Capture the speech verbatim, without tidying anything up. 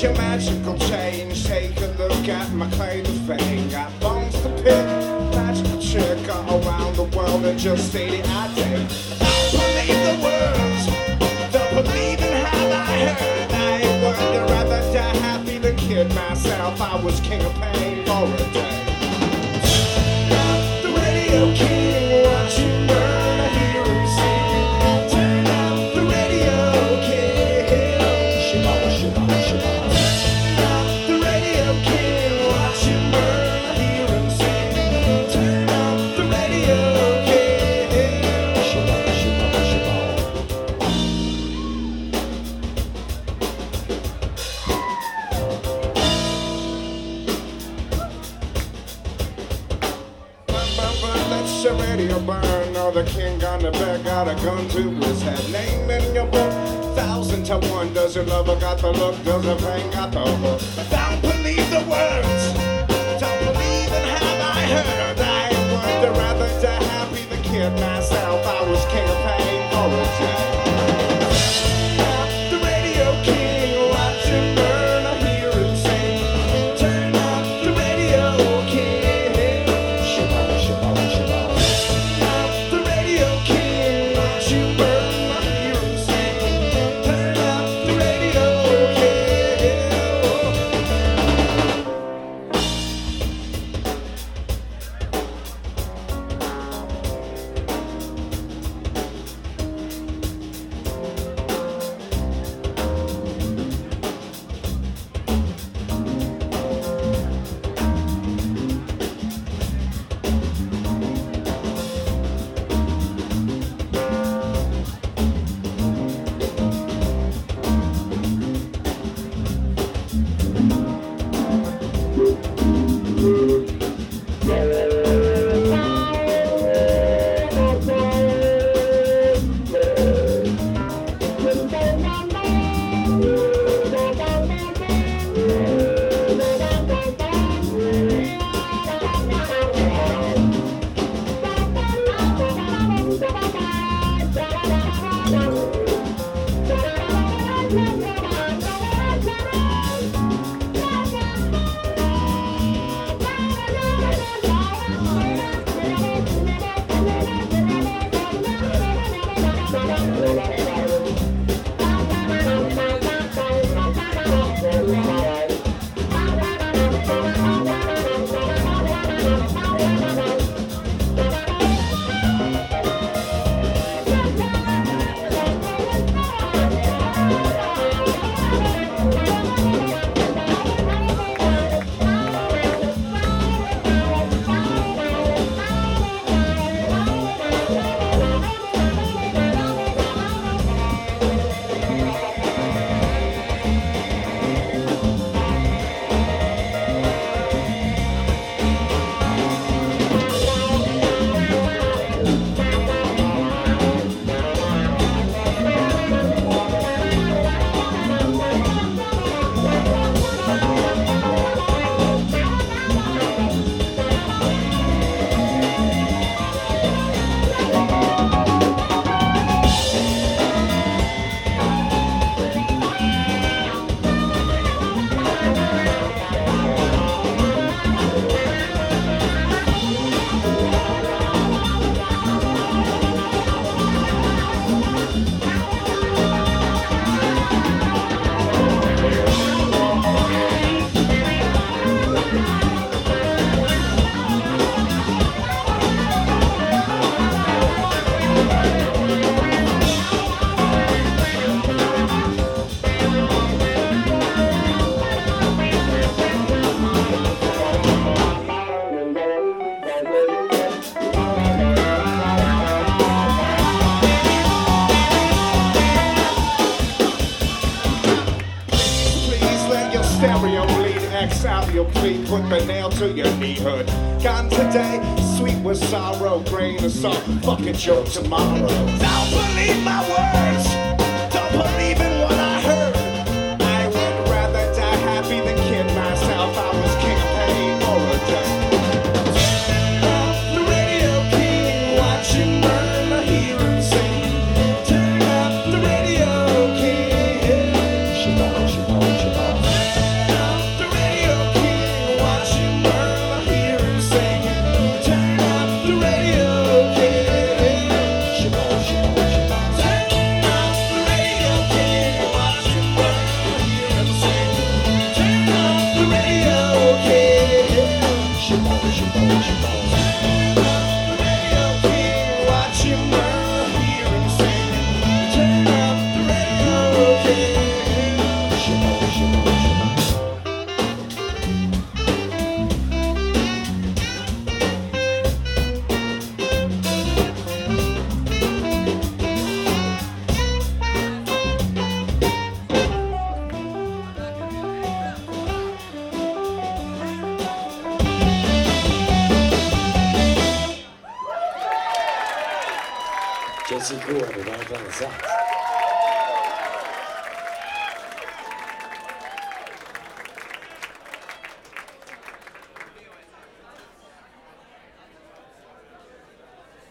your magical change. Take a look at my claim to fame. Got bones to pick, magical chick around the world and just stayed it I did. Don't believe the words, don't believe in how I heard. I wonder rather die happy than kid myself. I was king of pain for a day. The radio king, watch you burn, I hear him sing. Turn up the radio king. Shibaba, shibaba, shibaba. Turn up the radio king, watch you burn, I hear him sing. Turn up the radio king. Shibaba, shibaba, shibaba. Let your radio burn. Oh, the king on the bed got a gun to his head. Name in your book, thousand to one. Does your lover got the look? Does the pain got the hook? Don't believe the words. Don't believe in how I heard. I wonder rather die happy than kid myself. I was king of pain for a day. The radio king, watch him burn. I hear him sing. Turn up the radio king. Shibaba, shibaba, shibaba. The radio king, watch you burn, I hear him sing. Turn up the radio king. X out your plea, put the nail to your knee hood. Gone today, sweet with sorrow, grain of salt, fucking joke tomorrow. Don't believe my words, don't believe in what I heard. I would rather die happy than kid myself. I was king of pain for a day. Turn off the radio king, watch him burn, I hear him sing. Turn off the radio king. Shabbat, shabbat, shabbat. Jesse Cool, everybody, playing the sax.